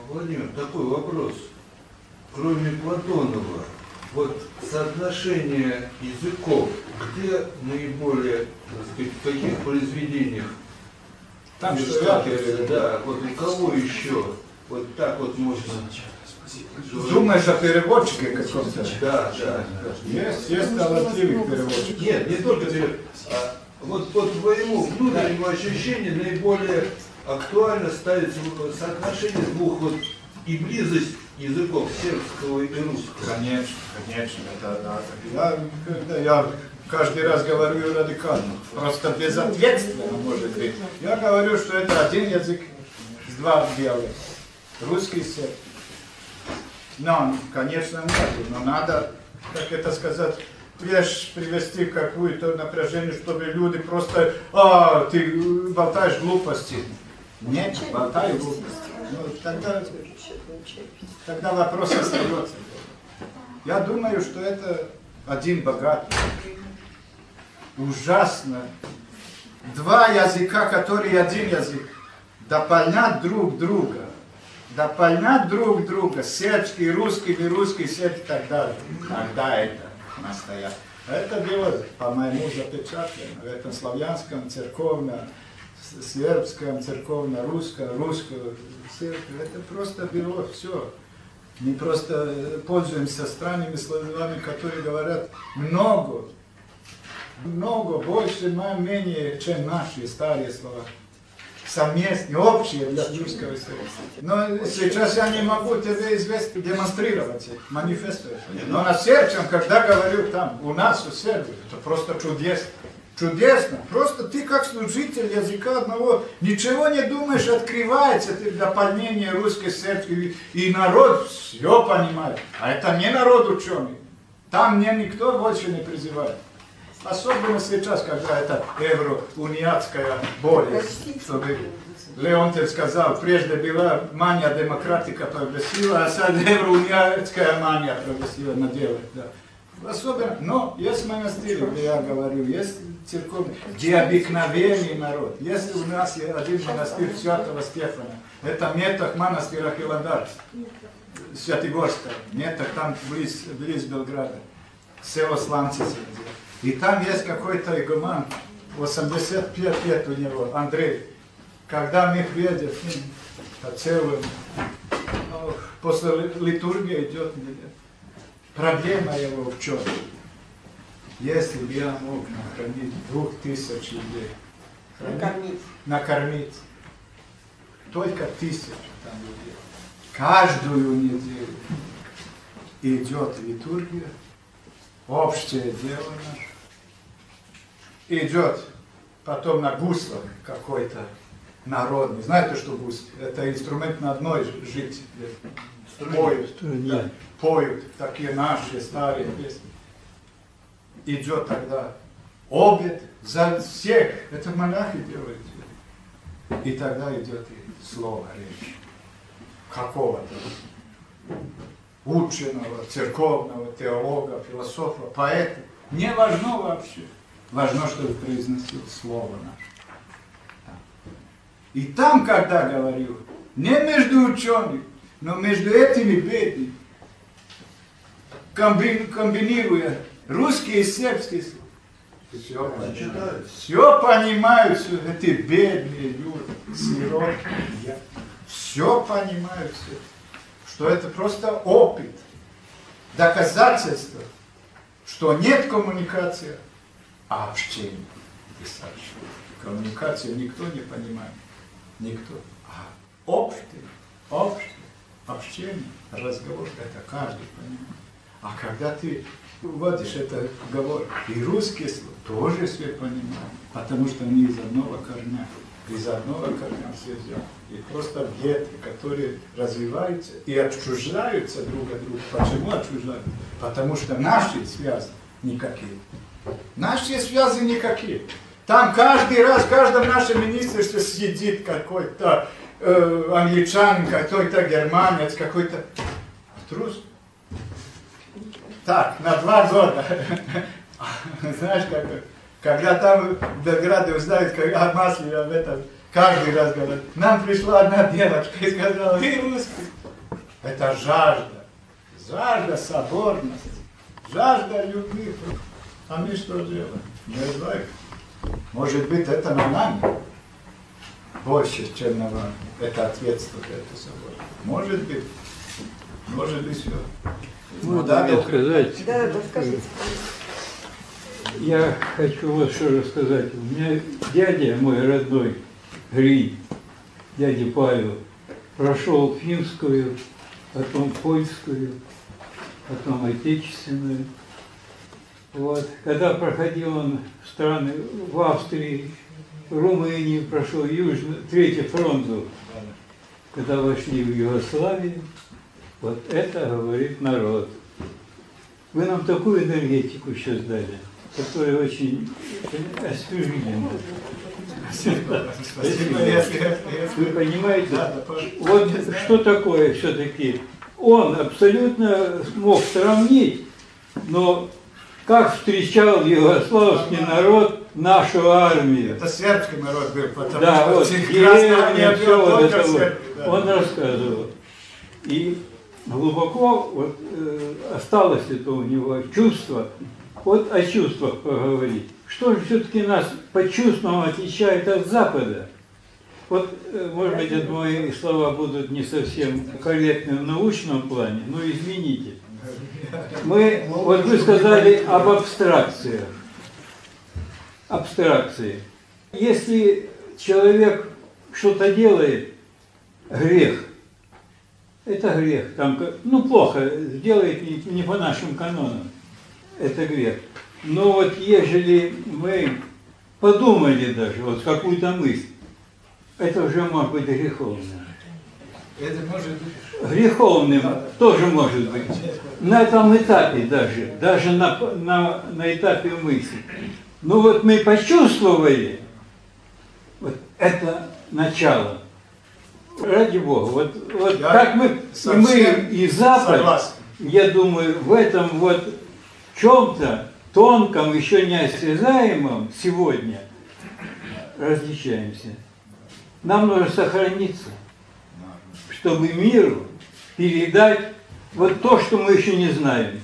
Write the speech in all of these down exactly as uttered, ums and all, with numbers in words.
Владимир, такой вопрос. Кроме Платонова, вот соотношение языков, где наиболее, так сказать, в каких произведениях? Там что да, вот у кого еще? Вот так вот можно. Думаешь о переводчике каком-то? Да, да. Есть, есть талантливый переводчик. Нет, не только переводчик. А вот по твоему внутреннему ощущению наиболее актуально ставится соотношение двух вот и близость языков сербского и русского. Конечно, конечно. Это, да. Я, когда я каждый раз говорю радикально, просто безответственно, может быть. Я говорю, что это один язык с два белых. Русский и сербский. Но, конечно, нет. Но надо, как это сказать, прежде привести какую-то напряжение, чтобы люди просто, а, ты болтаешь глупости. Нет, болтаю глупости. Ну, тогда, тогда вопрос остается. Я думаю, что это один богатый. Ужасно. Два языка, которые один язык, дополнят друг друга. Дополнят друг друга. Сербский, русский, не русский, сербский и так далее. Тогда это настоящее. Это дело, по-моему, запечатлено. Это славянском, церковно, сербском, церковно, русском, русском, сербском. Это просто было все. Мы просто пользуемся странными словами, которые говорят много, много, больше, менее, чем наши старые слова. Совместные, общие для русского языка. Но сейчас я не могу тебе известить, демонстрировать, манифестировать. Но на сербском, когда говорю там, у нас у Сербии, это просто чудесно. Чудесно. Просто ты как служитель языка одного, ничего не думаешь, открывается ты дополнение русской, сербской, и народ все понимает. А это не народ ученый. Там мне никто больше не призывает. Особенно сейчас, когда это евроуниатская болезнь, чтобы Леонтьев сказал, прежде была мания демократика прогрессива, а сейчас евроуниатская мания прогрессива на деле. Да. Особенно, но есть монастырь, где я говорю, есть церковный, где обыкновенный народ. Если у нас есть один монастырь Святого Стефана, это Метах монастырь Ахиландар, Святогорская, Метах там близ, близ Белграда, село Сланцы. И там есть какой-то игуман, восемьдесят пять лет у него, Андрей. Когда мы приедем по целым, ну, после литургии идет, проблема его в чем? Если бы я мог накормить двух тысяч людей, накормить, накормить только тысячу там людей, каждую неделю идет литургия, общее дело наше, идет потом на гуслах какой-то народный. Знаете, что гусли? Это инструмент на одной жить. Поют, да, поют такие наши старые песни. Идет тогда обед за всех. Это монахи делают. И тогда идет и слово, речь. Какого-то ученого, церковного, теолога, философа, поэта. Не важно вообще. Важно, чтобы произносил слово наше. И там, когда говорю, не между учеными, но между этими бедными, комбинируя русские и сербские слова, все понимают, все понимают, что эти бедные люди, сироты, все понимают, все, что это просто опыт, доказательство, что нет коммуникации, а общение. Коммуникацию никто не понимает, никто, а общее, общее. Общение, разговор, это каждый понимает. А когда ты вводишь этот разговор, и русские слова тоже все понимают, потому что они из одного корня, из одного корня все взяли. И просто ветви, которые развиваются и отчуждаются друг от друга. Почему отчуждаются? Потому что наши связи никакие. Наши связи никакие. Там каждый раз, в каждом нашем министерстве сидит какой-то Э, англичанин, какой-то германец, какой-то трус. Так, на два года. Знаешь, как, когда там в Белграде узнают, когда о масле об этом, каждый раз говорят, нам пришла одна девочка и сказала, вы русский. Это жажда. Жажда соборности. Жажда любви. А мы что делаем? Не знаю. Может быть, это на нами больше, чем на вам. Это ответственность, это соборность. Может быть. Может быть, все. Ну, да, сказать. Да, да, скажите. Я хочу вот что рассказать. У меня дядя мой родной, Гринь, дядя Павел, прошел финскую, потом польскую, потом отечественную. Вот. Когда проходил он в страны, в Австрии, в Румынии прошел, Южный, Третий фронт был, когда вошли в Югославию, вот это говорит народ. Вы нам такую энергетику сейчас дали, которая очень освежили. Спасибо. Вы понимаете? Да, да, вот что такое все-таки? Он абсолютно мог сравнить, но как встречал югославский народ нашу армию. Это сербский народ был, потому Да, что вот, деревня, все вот это вот. да. Он рассказывал. И глубоко вот, э, осталось это у него чувство. Вот о чувствах поговорить. Что же все-таки нас по чувствам отличает от Запада? Вот, э, может быть, это мои слова будут не совсем корректны в научном плане, но извините. Мы, вот вы сказали об абстракциях. Абстракции. Если человек что-то делает, грех, это грех. Там, ну, плохо, делает не, не по нашим канонам, это грех. Но вот ежели мы подумали даже, вот какую-то мысль, это уже может быть греховно. Это может быть. Греховным тоже может быть. На этом этапе даже, даже на, на, на этапе мысли. Ну вот мы почувствовали, вот это начало. Ради Бога, вот, вот как мы, и мы, и Запад, согласен. Я думаю, в этом вот чем-то тонком, еще неосязаемом сегодня различаемся. Нам нужно сохраниться, чтобы миру передать вот то, что мы еще не знаем.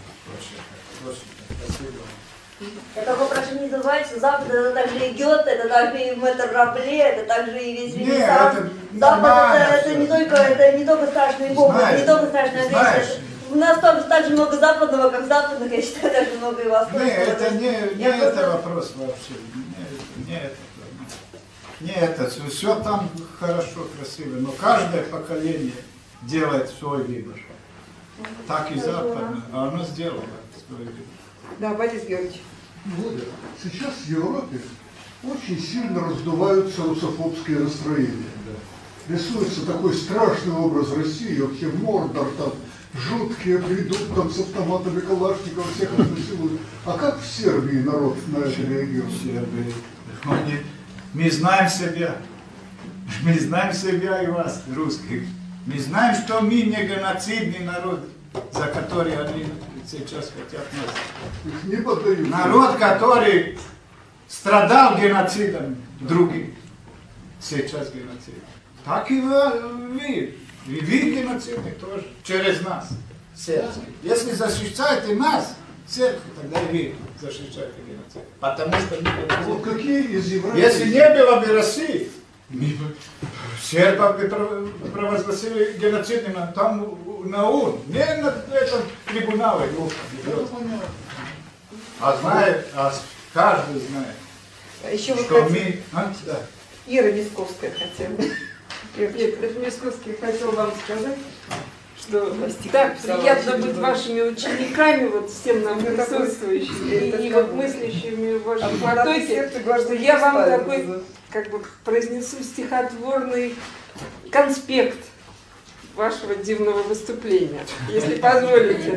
Я только прошу не забывать, что Запад это также и Гёте, это также и мэтр Рабле, это также и весь Ренессанс. Запад это, это не только это не только страшный Бог, это не только страшная вещь. У нас там так же много западного, как западных, я считаю, так же много и восточного. Нет, это не, не Я это просто... вопрос вообще. Не, не это. Не это. Все там хорошо, красиво, но каждое поколение делает свой выбор. Так и западное, а оно сделало свой выбор. Да, Борис Георгиевич. Володя, сейчас в Европе очень сильно раздуваются русофобские настроения. Рисуется такой страшный образ России, вообще Мордор там, жуткие придут там с автоматами Калашникова, всех насилуют. А как в Сербии народ на это реагирует? Мы, мы знаем себя. Мы знаем себя и вас, русских. Мы знаем, что мы не геноцидный народ, за который они сейчас хотят нас. Их не поддают. Народ, который страдал геноцидом других, сейчас геноцид. Так и вы. И вы геноцидны тоже. Через нас. Сербский. Если защищаете нас, сербский, тогда и вы защищаете геноцид. Потому что мы Вот какие из Европы... Если не было бы России, сербов бы провозгласили геноцидным там на ООН, не на этом трибунале. А знает, а каждый знает, А еще вы что хотите... мы... А? Да. Ира Мисковская хотела. Нет, Размесковский хотел вам сказать, что Прости, так написала, приятно очень быть много. вашими учениками, вот всем нам Ну, такой- присутствующим, и, это и как вот бы- мыслящими в А вашем куда ты потоке, сердце, главное, что не я вам ставится. такой, как бы, произнесу стихотворный конспект вашего дивного выступления, если позволите.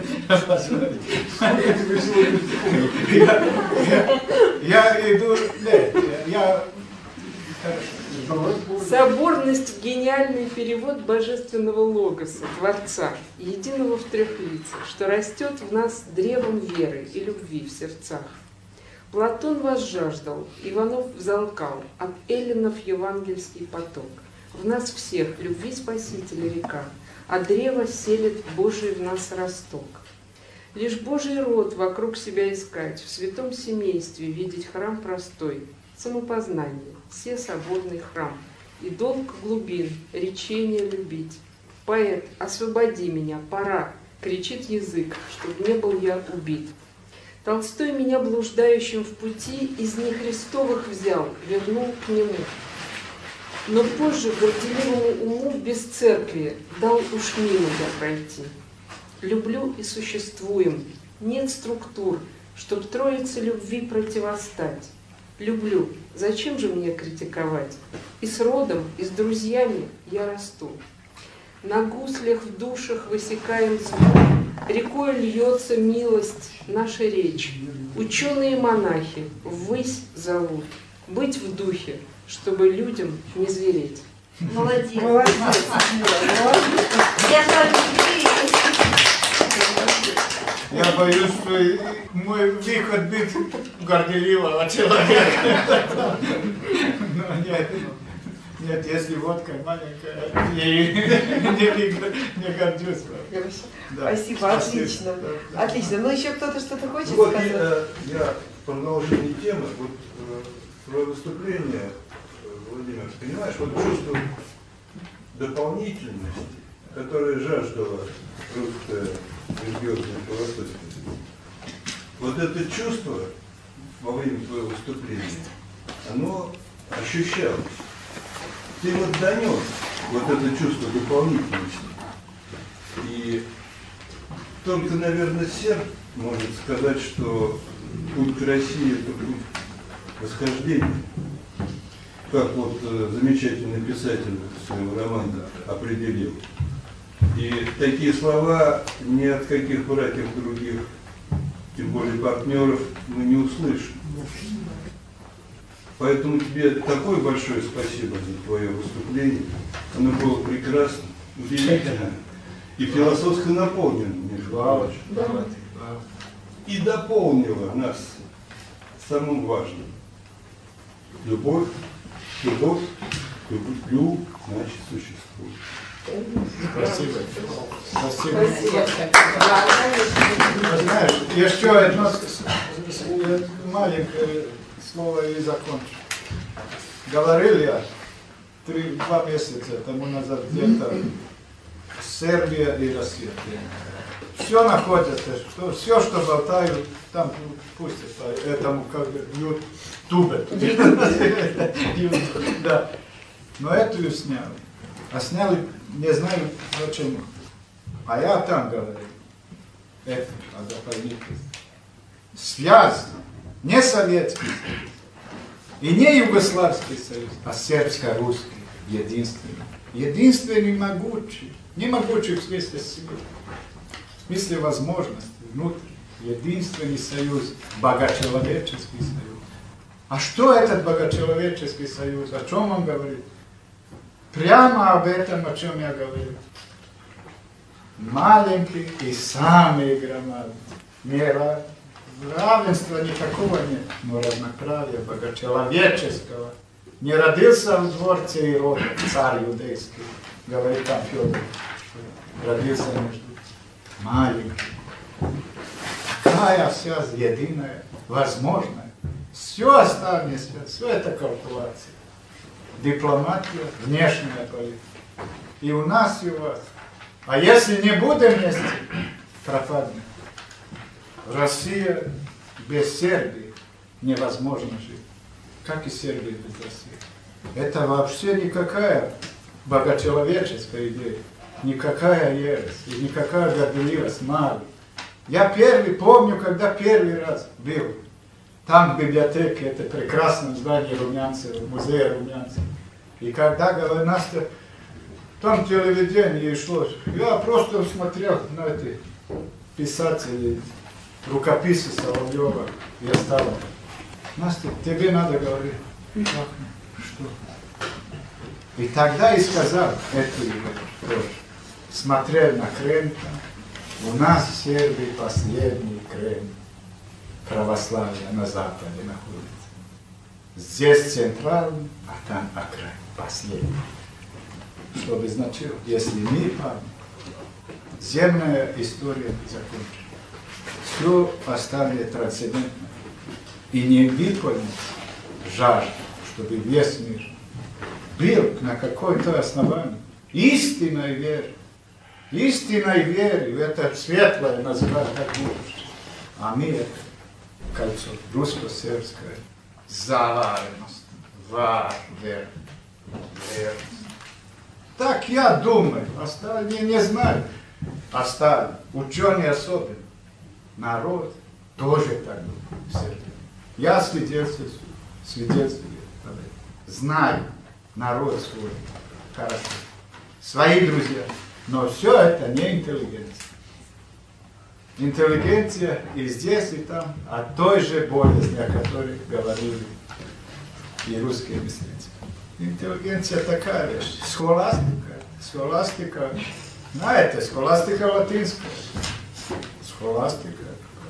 Я, я иду... Нет, я... Хорошо. Соборность – гениальный перевод божественного логоса, Творца, единого в трех лицах, что растет в нас древом веры и любви в сердцах. Платон вас жаждал, Иванов взалкал, от эллинов евангельский поток. в нас всех любви Спасителя река, а древо селит Божий в нас росток. Лишь Божий род вокруг себя искать, в святом семействе видеть храм простой, самопознание, все соборный храм, и долг глубин, речение любить. Поэт, освободи меня, пора, кричит язык, чтоб не был я убит. Толстой меня блуждающим в пути из нехристовых взял, вернул к нему. Но позже горделивому уму без церкви дал уж мимо я пройти. Люблю и существуем, нет структур, чтоб троице любви противостать. Люблю, зачем же мне критиковать? И с родом, и с друзьями я расту. На гуслях в душах высекаем звук, рекой льется милость, наша речь. Ученые монахи ввысь зовут, быть в духе, чтобы людям не звереть. Молодец. Молодец. Я с вами Я боюсь, что мой выход быть горделивого человека. Но нет, нет, если водка маленькая, я не гордюсь. Хорошо. Да. Спасибо, Спасибо. отлично. Да, да. Отлично. Ну еще кто-то что-то хочет Вот сказать? я, я в продолжении темы, вот э, твое выступление, э, Владимир, понимаешь, вот чувство дополнительности, которое жаждала русская религиозная философия. Вот это чувство во время твоего выступления, оно ощущалось. Ты вот донес вот это чувство дополнительности. И только, наверное, серб может сказать, что путь к России – это путь восхождения. Как вот э, замечательный писатель своего романа определил. И такие слова ни от каких братьев других, тем более партнеров, мы не услышим. Поэтому тебе такое большое спасибо за твое выступление. Оно было прекрасно, удивительно и философски наполнено, между прочим. И дополнило нас самым важным. Любовь, любовь, люблю, значит, существует. Спасибо. Спасибо. Спасибо. Вы знаешь, еще одно с- с- маленькое слово и закончу. Говорил я три, два месяца тому назад где-то Сербия и Россия. Все находится, что, все, что болтают, там пусть это, этому как бы ютубе. Да. Но эту сняли. А сняли, не знаю почему. А я там говорю. Это дополнительно. Связь. Не Советский Союз. И не Югославский Союз, а сербско-русский. Единственный. Единственный могучий. Не могучий в смысле силы. В смысле возможностей. Внутрь. Единственный союз. Богочеловеческий союз. А что этот богочеловеческий союз? О чем он говорит? Прямо об этом, о чем я говорю. Маленький и самый громадный. Не ра... равенства никакого нет, но равноправия богочеловеческого. Не родился в дворце Ирода, царь иудейский, говорит там Федор, что родился между маленьким. Такая связь единая, возможная. Все остальное связь, все это калькуляция. Дипломатия, внешняя политика. И у нас, и у вас. А если не будем вместе, пропадем. Россия без Сербии невозможно жить. Как и Сербия без России. Это вообще никакая богочеловеческая идея. Никакая ересь. И никакая горделивость. Мало. Я первый помню, когда первый раз был. Там в библиотеке, это прекрасное здание Румянцева, музея Румянцева. И когда, говорю, Настя, там телевидение шло, я просто смотрел на эти писатели, рукописи Соловьева, я стал. Настя, тебе надо говорить. Как? Что? И тогда и сказал, это тоже, смотрел на Крым, у нас в Сербии последний Крым. Православие на западе находится. Здесь центральный, а там окраин, последний. чтобы значило, если мы память, земная история закончена. Все оставили трансцендентно. И не выполнить жажду, чтобы весь мир был на какое-то основании истинной веры. Истинной веры в это светлое называют как будущее. А мы это кольцо русско-сербское завареность, вар, вера, верность. Так я думаю, остальные не знают. Остальные, ученые особенно, народ тоже так думает. Я свидетельствую, свидетельствую, знаю народ свой, хорошо, свои друзья, но все это не интеллигенция. Интеллигенция и здесь, и там, о той же болезни, о которой говорили и русские мыслители. Интеллигенция такая вещь, схоластика, схоластика, знаете, схоластика латинская, схоластика,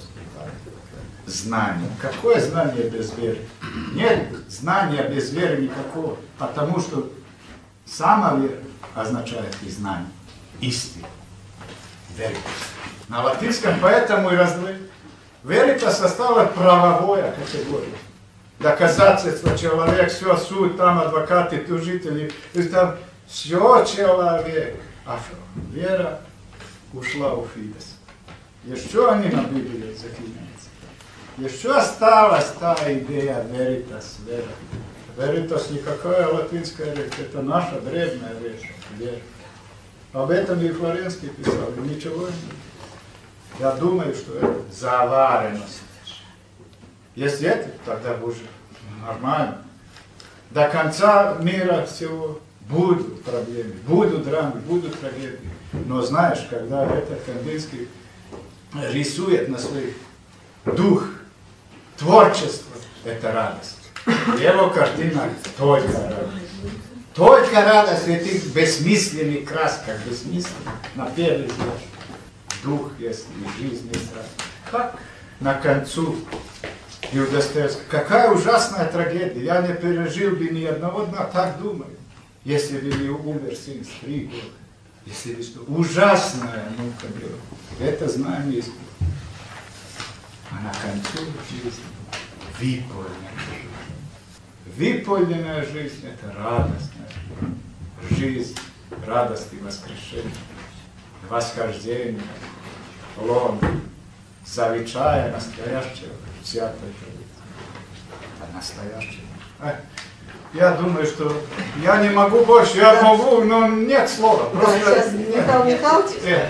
знание. Какое знание без веры? Нет знания без веры никакого, потому что сама вера означает и знание, истина, верность. На латинском поэтому и раздвоение. Веритас стала правовая категория. Доказательство человек, все, суд, там адвокаты, тужители, и там все человек. А вера ушла у Фидес. Еще они на Библии заклинаются. Еще осталась та идея веритас, вера. Веритас никакая латинская речь, это наша древняя речь, вера. Об этом и Флоренский писал, ничего нет. Я думаю, что это заваренность. Если это, тогда будет нормально. До конца мира всего будут проблемы, будут драмы, будут трагедии. Но знаешь, когда этот Кандинский рисует на свой дух творчество, это радость. Его картина только радость. Только радость в этих бессмысленных красках, бессмысленных, на первый взгляд. Дух есть, и жизнь есть радость. Как на концу Достоевского. Какая ужасная трагедия. Я не пережил бы ни одного дня, так думаю. Если бы не умер сын с три года. Если бы что. Ужасная мука была. Это знание есть. А на концу жизни выполненная жизнь. Выполненная жизнь – это радостная жизнь. Радость и воскрешение. Восхождение, лон, завечая настоящего святой традиции. А настоящего. А, я думаю, что я не могу больше, я могу, но нет слова. Просто Сейчас Михаил Михайлович. Э.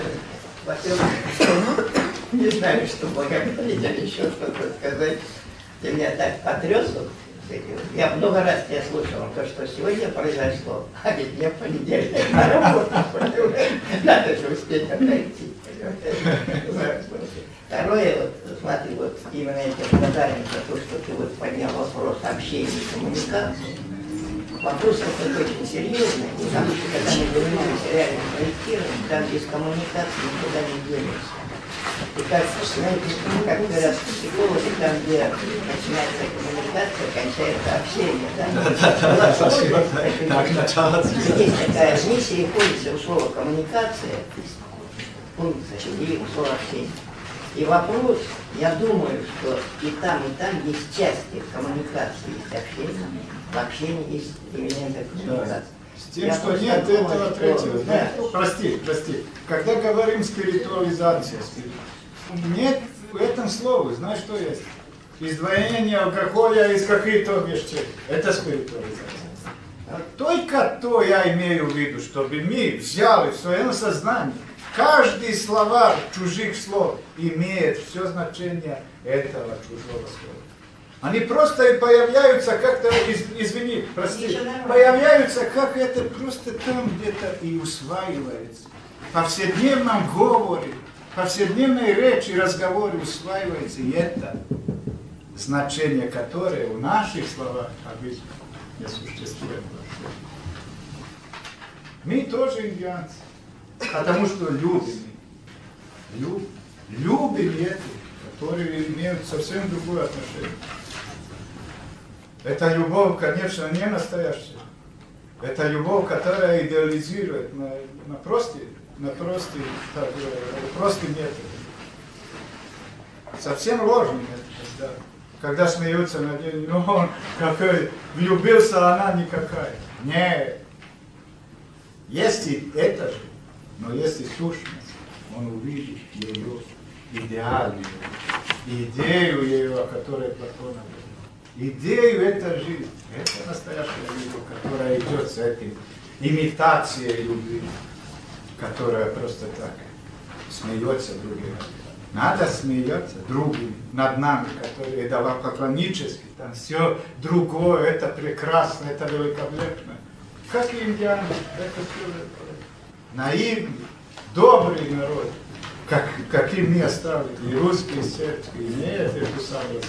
Не знаю, что благодарить или еще что-то сказать. Ты меня так потряс. Вот, я много раз тебя слушал, то, что сегодня произошло, а ведь мне в понедельник на работу. Надо же успеть отойти. Второе, вот, смотри, вот именно я тебе благодарен за то, что ты вот поднял вопрос общения и коммуникации. Вопрос такой очень серьезный, потому что когда мы занимаемся реальным проектированием, там без коммуникации никуда не денешься. И как, знаете, как говорят психологи, там, где начинается коммуникация, кончается общение, да? Да, спасибо. Так, начало. Есть такая миссия, и ходится у слова коммуникация, функция, и у слова общение. И вопрос, я думаю, что и там, и там есть части коммуникации, есть общение, в общении есть элементы коммуникации. С тем, я что нет думаю, этого что, третьего. Да. Прости, прости. Когда говорим спиритуализация, нет в этом слове, знаешь, что есть? Издвоение алкоголя из каких-то вещей. Это спиритуализация. Только то я имею в виду, чтобы мы взяли в своем сознании каждый словарь чужих слов имеет все значение этого чужого слова. Они просто появляются как-то, из, извини, прости, появляются как это просто там где-то и усваивается. В повседневном говоре, в повседневной речи, разговоре усваивается и это значение, которое в наших словах обычно не существует. Мы тоже индианцы, потому что любим. Любим, любим это, которые имеют совсем другое отношение. Эта любовь, конечно, не настоящая. Это любовь, которая идеализирует на, на простые, на простые, так, простые методы. Совсем ложный метод, да. Когда смеются над ним, ну он какой, влюбился, а она никакая. Нет. Есть и это же, но есть и сущность. Он увидит ее идеальную, идею ее, о которой Платон говорит. Идею это жизнь. Это настоящая любовь, которая идет с этой имитацией любви, которая просто так смеется другим. Надо смеяться другим над нами, которые идолопоклоннические, там все другое, это прекрасно, это великолепно. Как и индианы, это все наивный, добрый народ, как, каким мы оставили, и русские, и сербские, имеют эту самую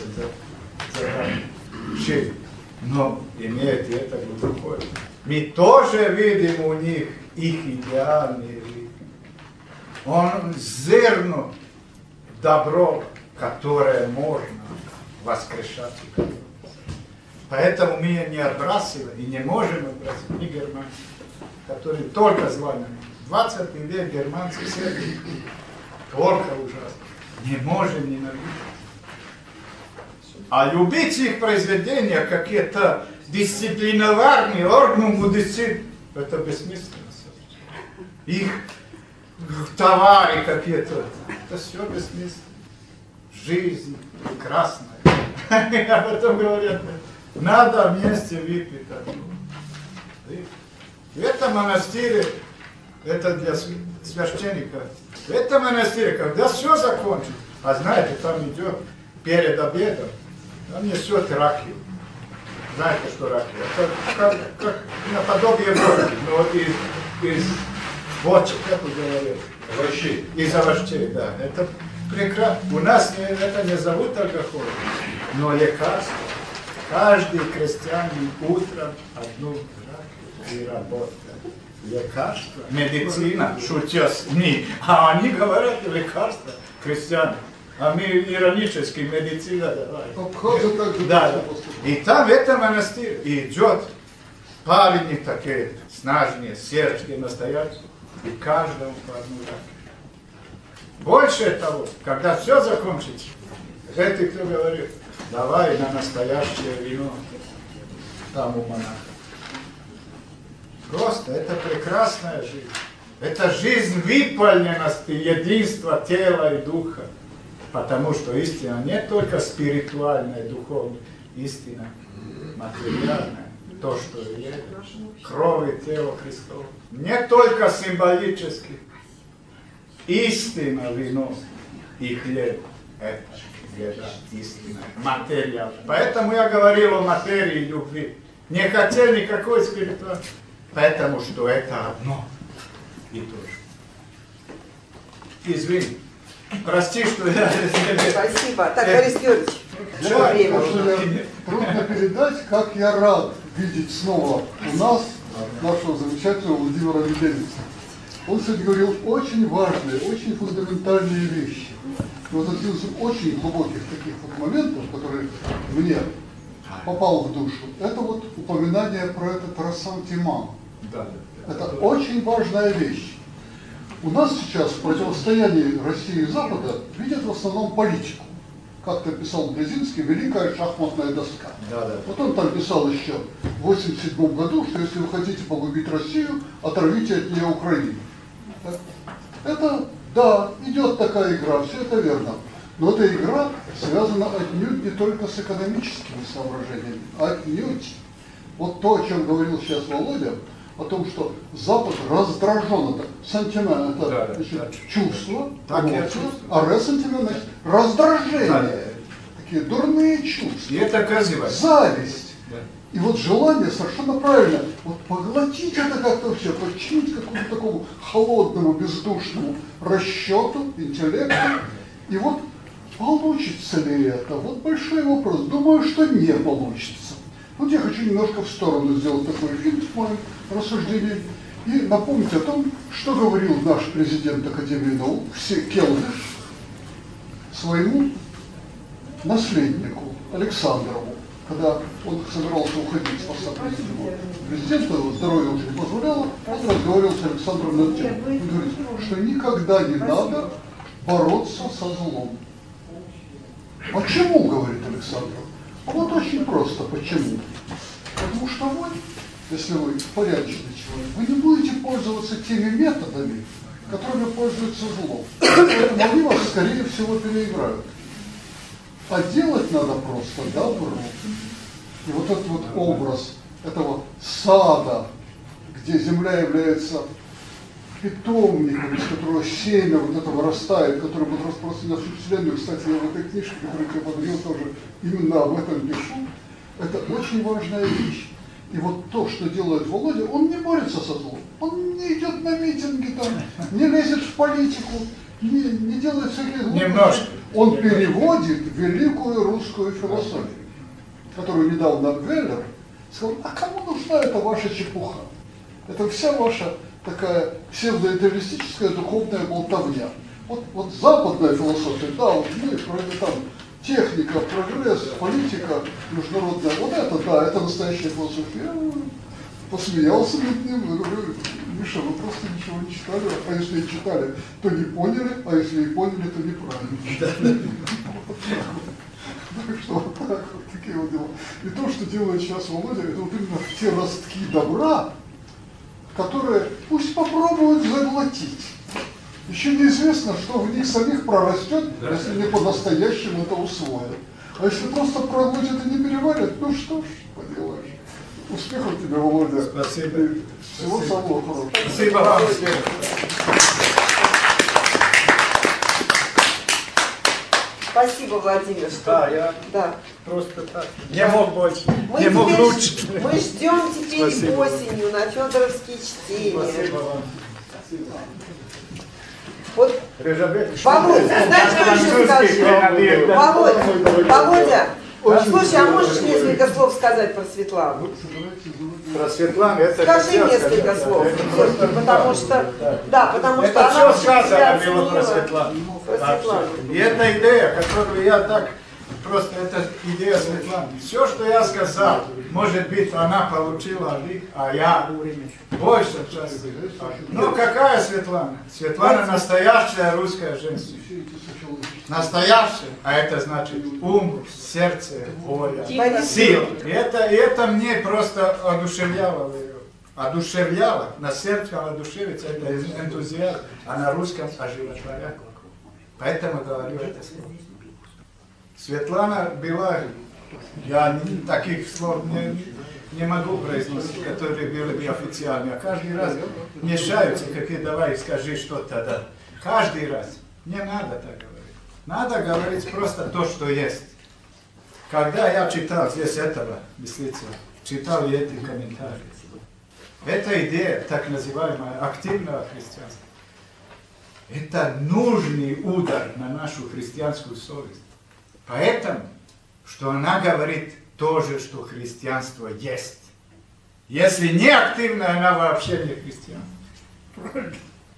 задачу, но имеют это глубокое. Мы тоже видим у них их идеальные жизни. Он зерно добро, которое можно воскрешать. Поэтому мы не отбрасываем и не можем отбрасывать ни германцев, которые только звали. двадцатый век германцы все только ужасно. Не можем ненавидеть. А любить их произведения, какие-то дисциплинарные органы дисциплины, это бессмысленно. Их товары какие-то, это все бессмысленно. Жизнь прекрасная. Об этом говорят. Надо вместе выпить. В этом монастыре, это для священника, в этом монастыре, когда все закончится, а знаете, там идет перед обедом, там несет ракию. Знаете, что ракия? Это как, как наподобие водки, но из, из бочек, как вы говорили. Овощей. Из овощей, да. Это прекрасно. У нас не, это не зовут алкоголь, но лекарство. Каждый крестьянин утром одну ракию и работает. Лекарство, медицина, шутя с ними. А они говорят лекарства, крестьяне. А мы иронически медицина давай. Да, да. И там в этом монастыре идет парни такие, снажные, сербские, настоящие. И каждому по одну ракию. Больше того, когда все закончится, это кто говорит, давай на настоящее вино там у монаха. Просто это прекрасная жизнь. Это жизнь выполненности, единства тела и духа. Потому что истина не только спиритуальная, духовная, истина материальная. То, что есть, кровь и тело Христова. Не только символически. Истина вино и хлеб. Это еда истина, материя. Поэтому я говорил о материи любви. Не хотел никакой спиритуальной. Потому что это одно и то же. Извини. Прости, что я... Спасибо. Так, Борис Георгиевич, Я, потому что я, трудно передать, как я рад видеть снова у нас нашего замечательного Владимира Меденца. Он сегодня говорил очень важные, очень фундаментальные вещи. И вот один из очень глубоких таких вот моментов, который мне попал в душу, это вот упоминание про этот рассантимент. Да, да, это очень важная вещь. У нас сейчас в противостоянии России и Запада видят в основном политику. Как-то писал Брезинский, великая шахматная доска. Да, да. Вот он там писал еще в восемьдесят седьмом году, что если вы хотите погубить Россию, оторвите от нее Украину. Это, да, идет такая игра, все это верно. Но эта игра связана отнюдь не только с экономическими соображениями, а отнюдь. Вот то, о чем говорил сейчас Володя, о том, что Запад раздражен, это сантимент, это да, значит, да. чувство, Так эмоция, а ресентимент, значит, раздражение, Да, да. такие дурные чувства, И это красиво. зависть. Да. И вот желание совершенно правильно, вот поглотить это как-то все, подчинить какому-то такому холодному, бездушному расчету, интеллекту, и вот получится ли это? Вот большой вопрос. Думаю, что не получится. Вот я хочу немножко в сторону сделать такой фильм в моем рассуждении и напомнить о том, что говорил наш президент Академии наук Келдыш своему наследнику Александрову. когда он собирался уходить с поста президента, его здоровье уже не позволяло, он разговаривал с Александром над тем. Он говорит, что никогда не надо бороться со злом. Почему, говорит Александр? А вот очень просто, почему? Потому что вы, если вы порядочный человек, вы не будете пользоваться теми методами, которыми пользуются злом. Поэтому они вас, скорее всего, переиграют. А делать надо просто добро. И вот этот вот образ этого сада, где земля является питомником, из которого семя вот это вырастает, который будет распространен на всю Вселенную. Кстати, я в этой книжке, которую я подарил, тоже именно об этом пишу. Это очень важная вещь. И вот то, что делает Володя, он не борется со злом. Он не идет на митинги, там, не лезет в политику, не, не делает всякие глупости. Он переводит великую русскую философию, которую недавно Веллер сказал, а кому нужна эта ваша чепуха? Это вся ваша такая псевдоидеалистическая духовная болтовня. Вот, вот западная философия, да, вот мы, там, техника, прогресс, политика международная, вот это, да, это настоящая философия. Я посмеялся над ним, и говорю, Миша, вы просто ничего не читали, а если и читали, то не поняли, а если и поняли, то неправильно. Так что вот так, вот такие вот дела. И то, что делает сейчас Володя, это вот именно те ростки добра, которые пусть попробуют заглотить. Еще неизвестно, что в них самих прорастет, да, если не по-настоящему это усвоят. А если просто проглотят и не переварят, ну что ж, поделаешь. Успехов тебе, Володя. Спасибо. И всего самого хорошего. Спасибо вам. Спасибо, Владимир, что... Да, я да. просто так. Не мог больше, мы не мог теперь, лучше. Мы ждем теперь Спасибо. осенью на Федоровские чтения. Спасибо вам. Спасибо. Вот, Резабет, Володя, знаешь, что еще скажу? Володя, Володя, слушай, а можешь несколько слов сказать про Светлану? Про Светлану это Скажи несколько сказать, слов, это потому что, да, потому что это она все сказано себя было про оценила. Светлану. Про Светлану. И эта идея, которую я так, просто это идея Светланы. Все, что я сказал, может быть, она получила, а я больше часть. Ну, какая Светлана? Светлана настоящая русская женщина. Настоящая, а это значит ум, сердце, воля, сила. И это, и это мне просто одушевляло ее. Одушевляло, на сердце одушевится, это энтузиазм, а на русском оживотворяет. Поэтому говорю это слово. Светлана была, я таких слов не, не могу произносить, которые были бы официальные. А каждый раз мешаются, как и давай скажи что-то, да. Каждый раз. Не надо так говорить. Надо говорить просто то, что есть. Когда я читал здесь этого Беслицева, читал и эти комментарии, эта идея, так называемая, активного христианства, это нужный удар на нашу христианскую совесть. Поэтому, что она говорит то же, что христианство есть. Если не активная, она вообще не христианство.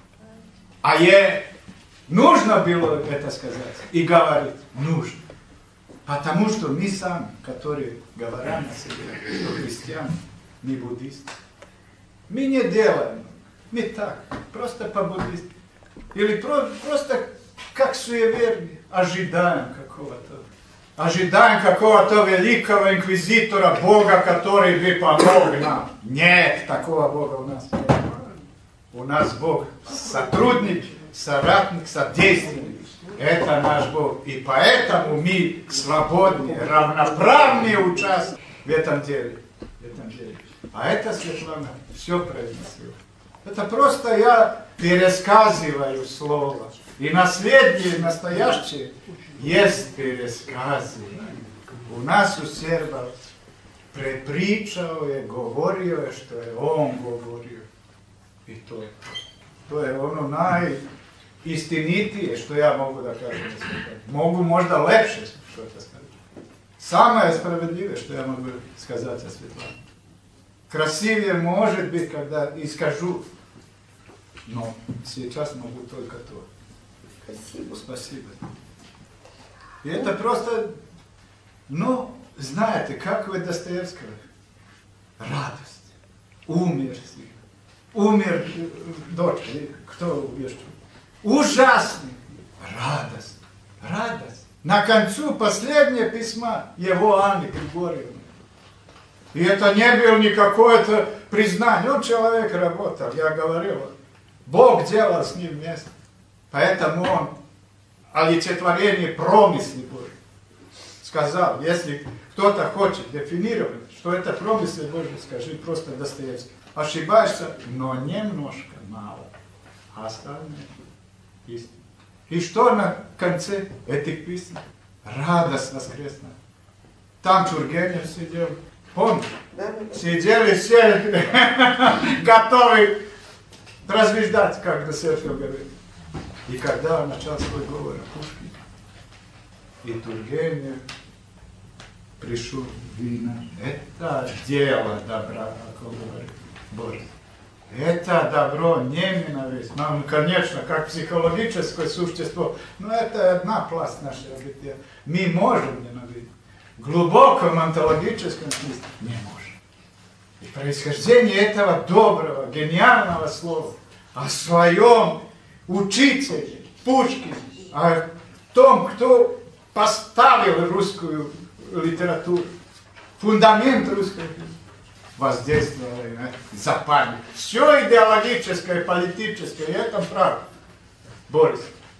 А ей нужно было это сказать и говорить. Нужно. Потому что мы сами, которые говорим о себе, что христиане, мы буддисты, мы не делаем. Мы так, просто по-буддистски. Или про, просто как суеверие, ожидаем какого-то. Ожидаем какого-то великого инквизитора, Бога, который бы помог нам. Нет, такого Бога у нас нет. У нас Бог сотрудник, соратник, содействие. Это наш Бог. И поэтому мы свободные, равноправные участники в этом деле. В этом деле. А это Светлана все произнесла. Это просто я пересказываю слово. И наследие настоящее есть пересказы. У нас у сербов препричал и говорил, что он говорил. И то, то je ono najistinitije što ja mogu da kažem. Mogu možda lepše što to сказать. Самое справедливое, что я могу сказать о Светлане. Красивее может быть, когда и скажу, но сейчас могу только то. Спасибо. Спасибо. И это просто, ну, знаете, как вы Достоевского? Радость. Умер. Умер дочь. Кто убежал? Ужасный. Радость. Радость. На концу последнее письмо его Анны Григорьевны. И это не было никакое-то признание. Он человек работал, я говорил. Бог делал с ним вместе. Поэтому он олицетворение промысле Божьей сказал, если кто-то хочет дефинировать, что это промысел Божий, скажи просто Достоевский. Ошибаешься, но немножко мало. А остальное истина. И что на конце этих писем? Радость воскресная. Там Тургенев сидел. Помните? Да, да, да. Сидели все готовы развеждать, как Достоевский говорит. И когда он начал свой говор о Пушкине, и Тургенев пришел вина, это дело добра, как он говорит, Борис. Это добро не ненависть. Ну, конечно, как психологическое существо, но это одна пласт нашего бытия. Мы можем ненавидеть. В глубоком онтологическом смысле не можем. И происхождение этого доброго, гениального слова о своем учителе Пушкине, о том, кто поставил русскую литературу, фундамент русской литературы, воздействовало на западник. Все идеологическое, политическое, в этом правда. Борис,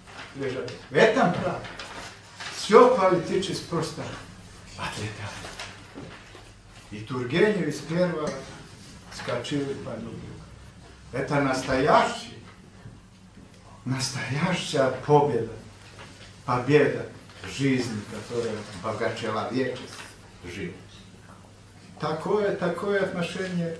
в этом правда. Все политически просто отлетало. И Тургенев из первого скачал и полюбил. Это настоящий, настоящая победа. Победа жизни, которая богочеловечество жил. Такое, такое отношение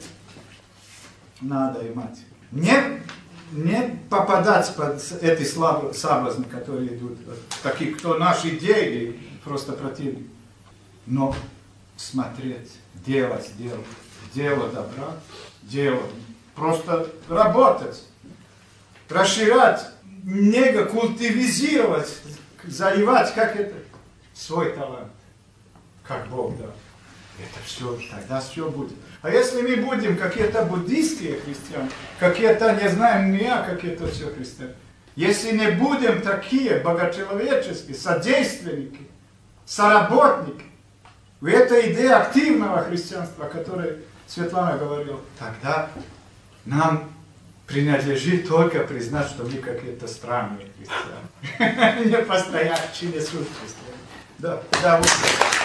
надо иметь. Не, не попадать под эти соблазны, которые идут. Такие, кто наши идеи, просто противники. Но смотреть, делать, делать. Дело добра, дело. Просто работать. Расширять, нега культивизировать, заливать, как это, свой талант. Как Бог дал. Это все, тогда все будет. А если мы будем какие-то буддийские христиане, какие-то, не знаем, не я, какие-то все христиане, если не будем такие богочеловеческие содейственники, соработники, в этой идее активного христианства, о которой Светлана говорила, тогда нам принадлежит только признать, что мы какие-то странные христиане. Не постоянные, не суть христиане. Да, да, вот.